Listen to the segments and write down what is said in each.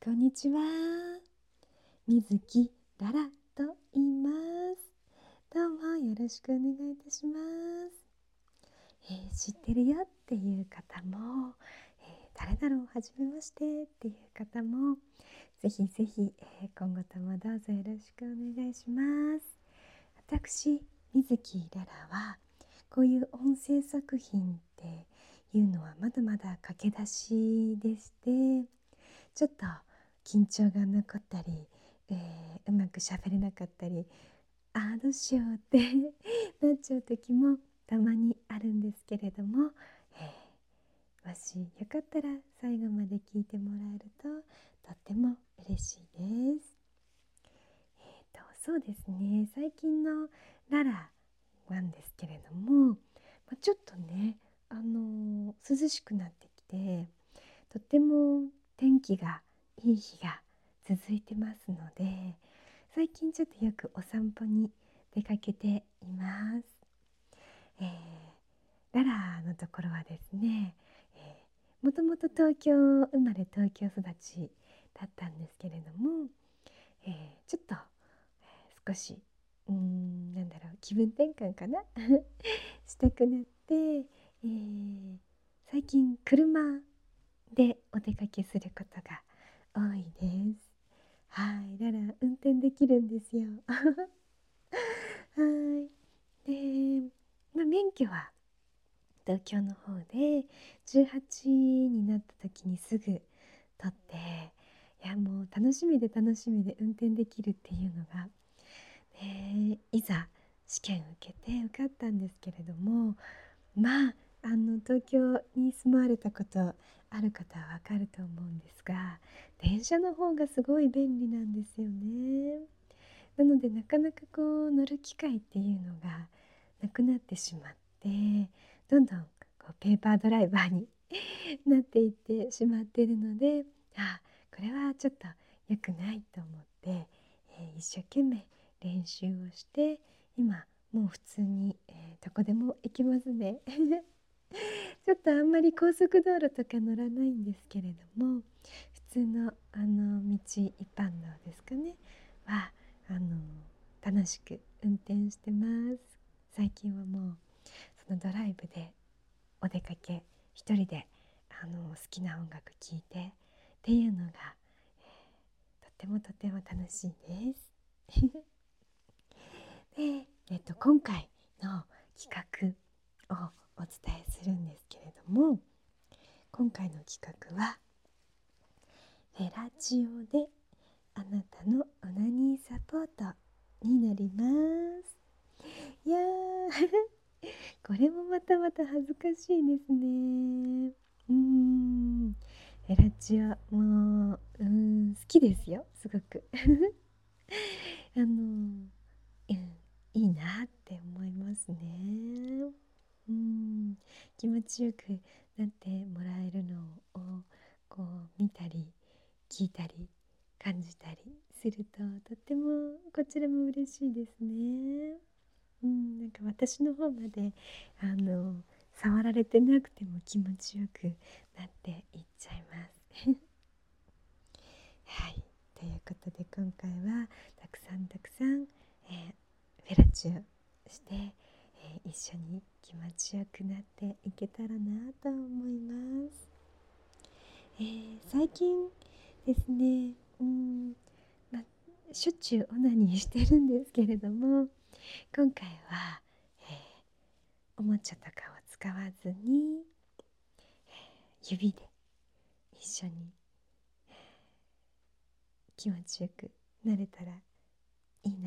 こんにちは。水木ララと言います。どうもよろしくお願いいたします。知ってるよっていう方も、誰だろうはじめましてっていう方もぜひぜひ、今後ともどうぞよろしくお願いします。私水木ララはこういう音声作品っていうのはまだまだ駆け出しでして、ちょっと緊張が残ったり、うまく喋れなかったり、どうしようってなっちゃう時もたまにあるんですけれども、もしよかったら最後まで聞いてもらえるととっても嬉しいです。そうですね、最近のララなんですけれども、ちょっとね、涼しくなってきて、とっても天気がいい日が続いてますので、最近ちょっとよくお散歩に出かけています。ララのところはですね、もともと東京生まれ東京育ちだったんですけれども、ちょっと、少し気分転換かなしたくなって、最近車でお出かけすることが多いです。はい、ララ運転できるんですよ。はい。で、免許は東京の方で18になった時にすぐ取って、いやもう楽しみで楽しみで運転できるっていうのが、いざ試験受けて受かったんですけれども、東京に住まわれたことある方はわかると思うんですが、電車の方がすごい便利なんですよね。なのでなかなかこう乗る機会っていうのがなくなってしまって、どんどんこうペーパードライバーになっていってしまっているので、これはちょっと良くないと思って、一生懸命練習をして、今もう普通に、どこでも行きますね。ちょっとあんまり高速道路とか乗らないんですけれども、普通の道一般道ですかねは楽しく運転してます。最近はもうそのドライブでお出かけ一人で好きな音楽聴いてっていうのが、とってもとっても楽しいです。で、今回の企画をお伝えするんですけれども、今回の企画はフェラチオであなたのオナニーサポートになります。いやこれもまたまた恥ずかしいですね。フェラチオもう好きですよ、すごく。いいなって思いますね。気持ちよくなってもらえるのをこう見たり聞いたり感じたりすると、とってもこちらも嬉しいですね。なんか私の方まで触られてなくても気持ちよくなっていっちゃいます。はい、ということで今回はたくさんたくさん、フェラチオして、一緒に気持ちよくなっていけたらなと思います。最近ですね、しょっちゅうオナニーしてるんですけれども、今回は、おもちゃとかを使わずに、指で一緒に気持ちよくなれたらいいな。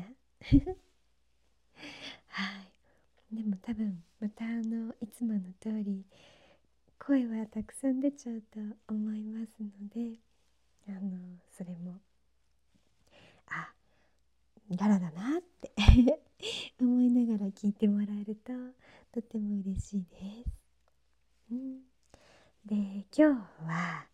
はい。でも多分またいつもの通り声はたくさん出ちゃうと思いますので、それもララだなって思いながら聞いてもらえるととても嬉しいです。で、今日は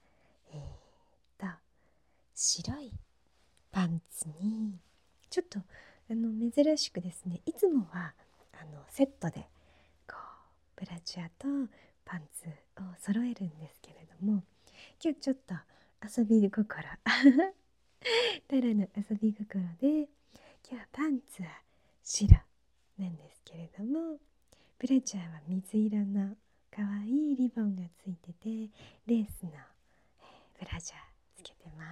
白いパンツにちょっと珍しくですね、いつもはセットでこうブラジャーとパンツを揃えるんですけれども、今日ちょっと遊び心タラの遊び心で、今日はパンツは白なんですけれども、ブラジャーは水色のかわいいリボンがついてて、レースのブラジャーつけてます。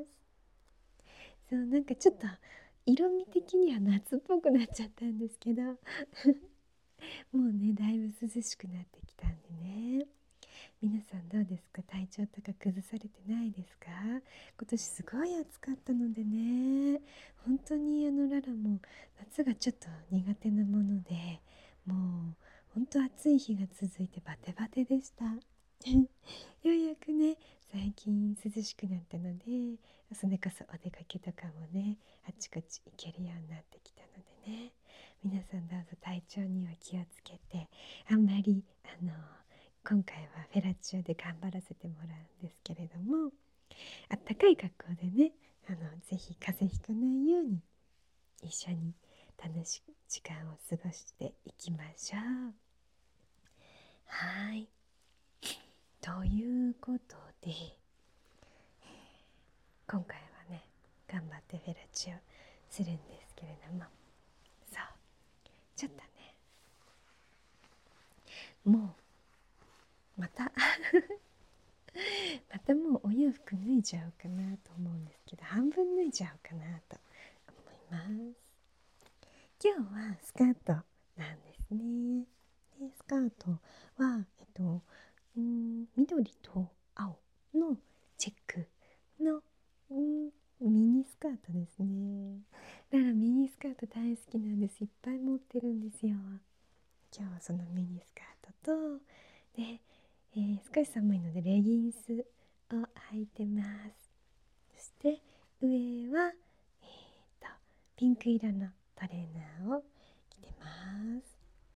そう、なんかちょっと色味的には夏っぽくなっちゃったんですけどもうね、だいぶ涼しくなってきたんでね。皆さんどうですか？体調とか崩されてないですか？今年すごい暑かったのでね、本当にララも夏がちょっと苦手なもので、もう本当暑い日が続いてバテバテでしたようやくね、最近涼しくなったので、それこそお出かけとかもね、あちこち行けるようになってきたのでね、皆さんどうぞ体調には気をつけて、あんまり今回はフェラチオで頑張らせてもらうんですけれども、あったかい格好でね、ぜひ風邪ひかないように一緒に楽しい時間を過ごしていきましょう。はい、ということで、今回はね、頑張ってフェラチオするんですけれども、そう、ちょっとね、もうまたまたもうお洋服脱いじゃおうかなと思うんですけど、半分脱いじゃおうかなと思います。今日はスカートなんですね。でスカートは、緑と青のチェックの、ミニスカートですね。だからミニスカート大好きなんです。いっぱい持ってるんですよ。今日はそのミニスカートと、で、少し寒いのでレギンスを履いてます。そして上は、ピンク色のトレーナーを